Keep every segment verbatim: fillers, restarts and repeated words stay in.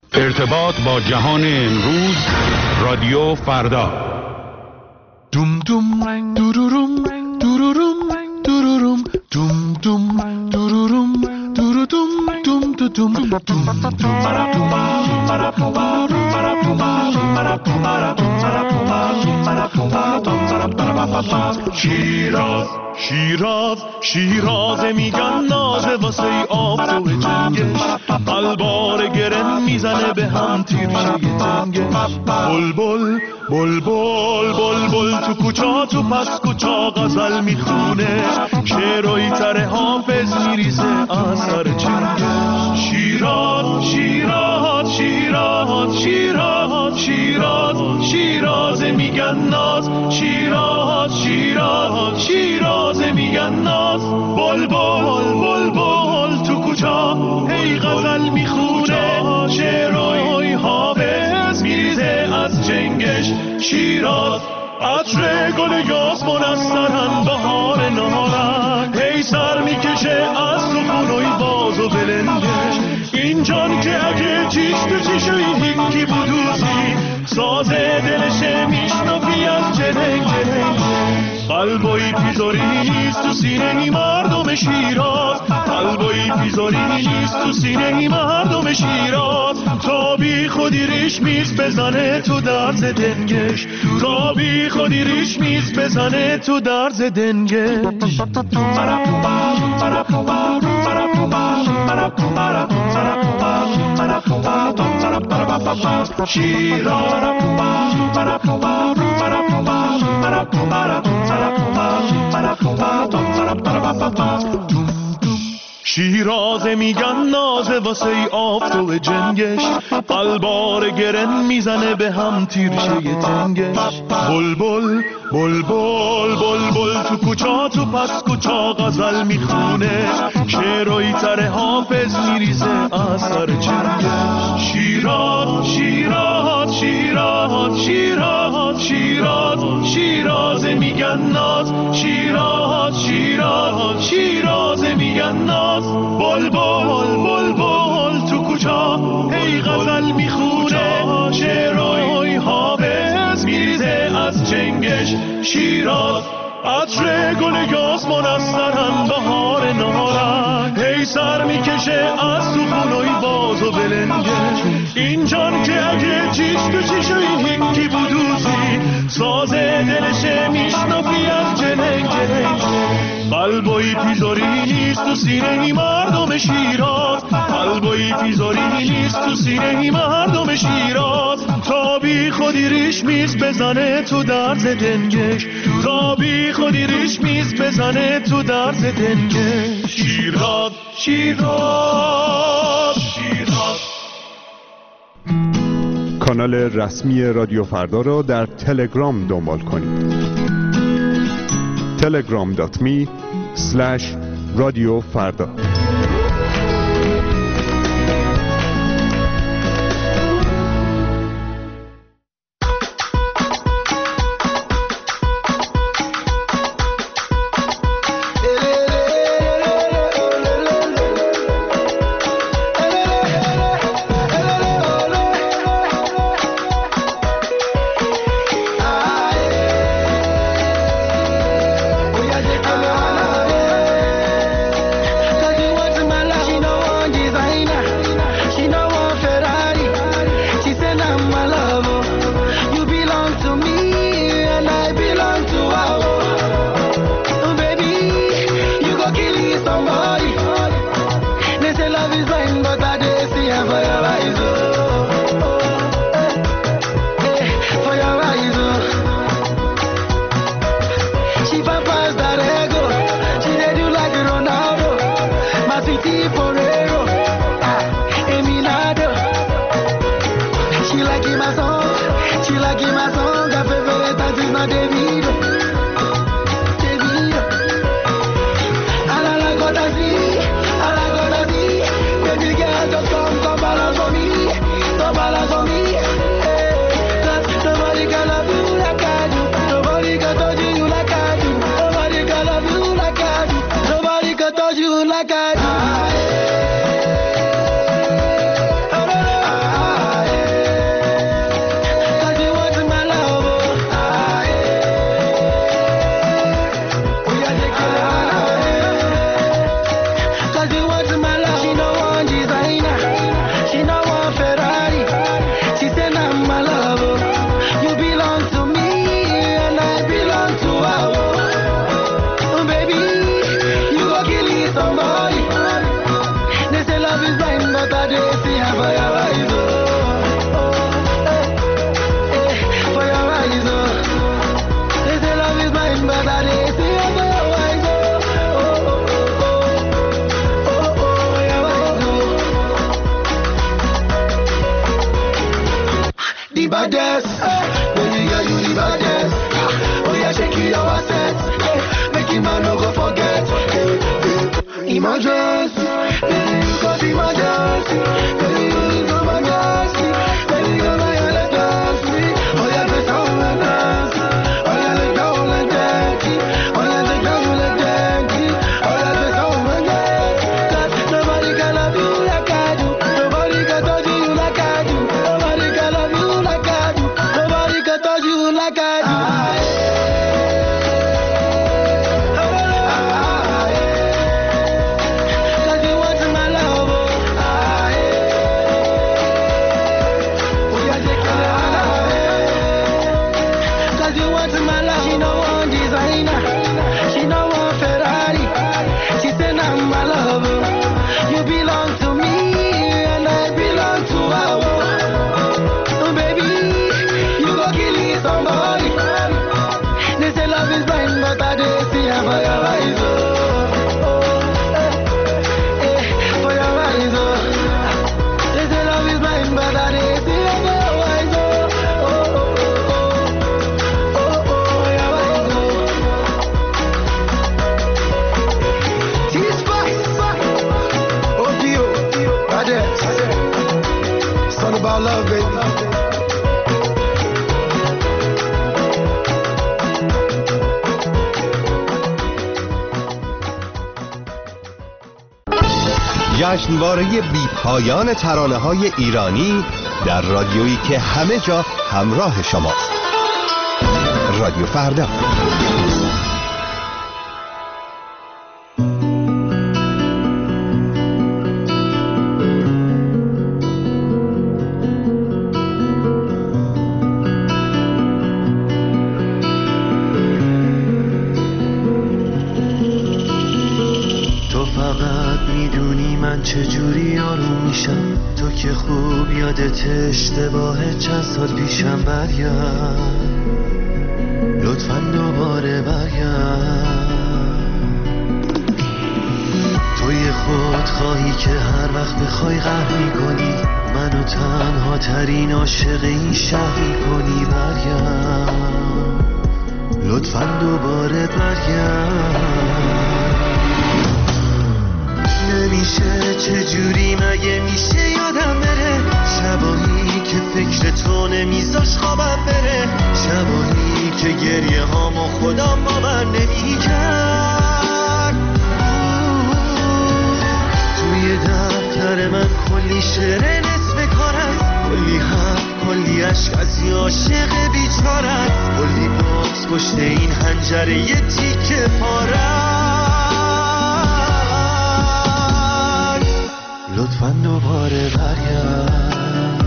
ارتباط با جهان امروز، رادیو فردا. دوم دوم دوروروم دوروروم دوروروم دوم دوم دوروروم دوروروم دوم دوم شیراز شیراز شیراز میگن نازه واسه آفتاب جنگش، قلبار گرم میزنه به هم تیرشه تنگش. بلبل بلبل بلبل تو کوچا تو پس کوچا غزل میخونه، شعرهای تر حافظ میریزه اثر چنگش. شیراز شیراز شیراز شیراز شیراز شیراز میگن ناز، شیراز شیراز شیراز میگن ناز. بلبل بلبل تو کوچا هی غزل میخونه، شعرهای حافظ میریزه از چنگش. شیراز عطر گل یاسمن از سرن بهار نهارن، هی سر میکشه از سخونوی باز و بلندش. این جان که اگه چیش تو چیشوی هیکی بودوزی، سازه دلشه میشنفی از جنگ جنگ. قلبایی پیزاری نیست تو سینه مردم شیراز، قلبایی پیزاری نیست تو سینه مردم شیراز. تا بی خودی ریش میز بزنه تو درز دنگش، تا بی خودی ریش میز بزنه تو درز دنگش. شیراز میگن نازه واسه آفتاب جنگش، قلبار گرن میزنه به هم تیرشه تنگش. بلبل بلبل بلبل تو کوچا تو پس کوچا غزل میخونه، شعرهای تر حافظ میریزه اثر چنگش. شیراز شیراز شیراز شیراز شیراز شیراز میگن ناز، شیراز شیراز شیراز میگن ناز. بلبل بلبل تو کوچا هی غزل میخونه، شعرهای حافظ میریزه از چنگش. شیراز عطر گل یاسمن از سرن بهار نهارن، هی سر میکشه از سخونوی باز و بلندش. این جان که اگه چیش تو چیشوی هیکی بودوزی، سازه دلشه میشنفی از جنگ جنگ. قلبایی پیزاری نیست تو سینه مردم شیراز، قلبایی پیزاری نیست تو سینه مردم شیراز. تا بی خودی ریش میز بزنه تو درز دنگش، تا بی خودی ریش میز بزنه تو درز دنگش. شیراز شیراز شیراز. کانال رسمی رادیو فردا را در تلگرام دنبال کنید. تلگرام دات می اسلش رادیو فردا. Thank you. here for your eyes, oh. For your eyes, oh. They say love is blind, but I didn't see you for your eyes, oh. Oh, oh, oh, oh, oh, your eyes, oh. The baddest, baby girl, you the baddest. Oh yeah, shake your assets, make man no go forget. Emergency, baby, you got emergency. Baby, you got emergency. Baby, you got emergency. Oh yeah, let's go and dance. Oh yeah, let's go and dance. Oh yeah, let's go and dance. Oh yeah, let's go and dance. Cause nobody can love you like I do. Nobody can touch you like I do. Nobody can love you like I do. Nobody can touch you like I do. Love, baby. جشنواره بی پایان ترانه‌های ایرانی در رادیویی که همه جا همراه شماست. رادیو فردا. چجوری آروم میشم تو که خوب یادت اشتباه چند سال پیشم. برگرد لطفاً دوباره برگرد. توی خود خواهی که هر وقت بخوای قهر میکنی منو تنها ترین عاشق این شهر میکنی. برگرد لطفاً دوباره برگرد. نمیشه چجوری مگه میشه یادم بره شبایی که فکر تو نمیذاش خوابم بره شبایی که گریه هامو خودم باور نمیکرد. توی دفتر من کلی شعر نصف کار است کلی حرف کلی عشق از یه عاشق بیچاره است کلی باز پشت این حنجره یه تیکه پاره. لطفاً دوباره برگرد.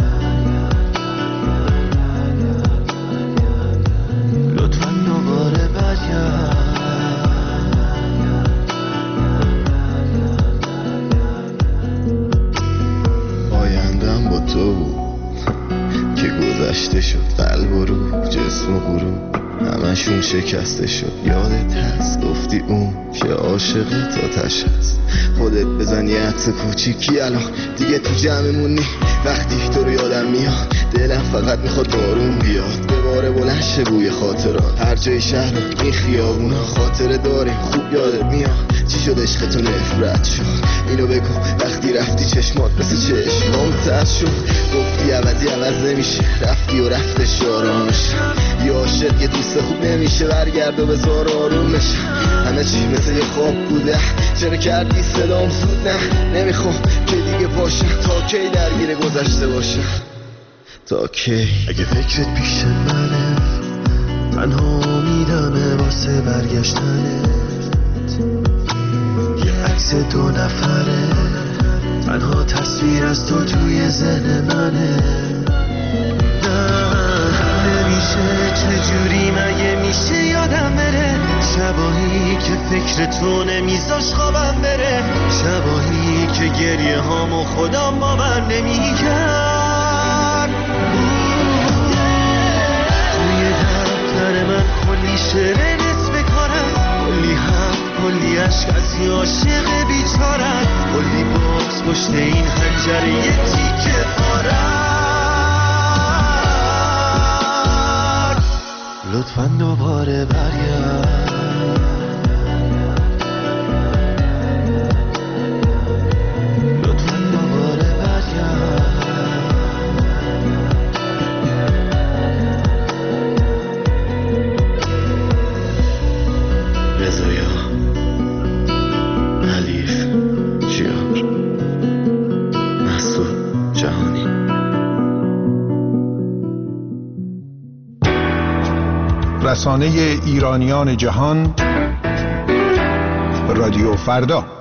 لطفاً دوباره برگرد. آیندم با تو بود که گذشته شد قلب و روح جسم و غروب همشون شکسته شد. یادت هست گفتی اون که عاشق تاتش هست خودت بزنی عطس کوچیکی الان دیگه تو جمعمونی. وقتی تو رو یادم میاد دلم فقط میخواد بارون بیاد بباره بلند شه بوی خاطرات هر جای شهر این خیابونا خاطره داریم خوب یادت میاد چی شد عشق تو نفرت شد اینو بگو وقتی رفتی چشمات مثل چشمام تر شد گفتی عوضی عوض نمیشه رفتی و رفتش آرامش یه عاشق یه دوست خوب نمیشه برگرد و بذار آروم بشه همه چی مثل یه خواب بوده چرا کردی صدام زود نه نمیخوام که دیگه باشم تا کی درگیر گذشته باشم تا کی اگه فکرت پیش منه تنها امیدمه واسه برگشتنت یه عکس دو نفره تنها تصویر از تو توی ذهن منه نه نمیشه میشه چجوری مگه میشه یادم بره شبایی که فکر تو نمیذاش خوابم بره شبایی که گریه هامو خودم باور نمیکرد توی دفتر من کلی شعر نصف کارم کلی هم کلی عشق از یه عاشق بیچارم کلی باز پشت این حنجره یه تیکه پارم لطفاً دوباره برگرد لطفاً دوباره برگرد رضایا حلیف جیار مسعود جهانی رسانه ایرانیان جهان رادیو فردا.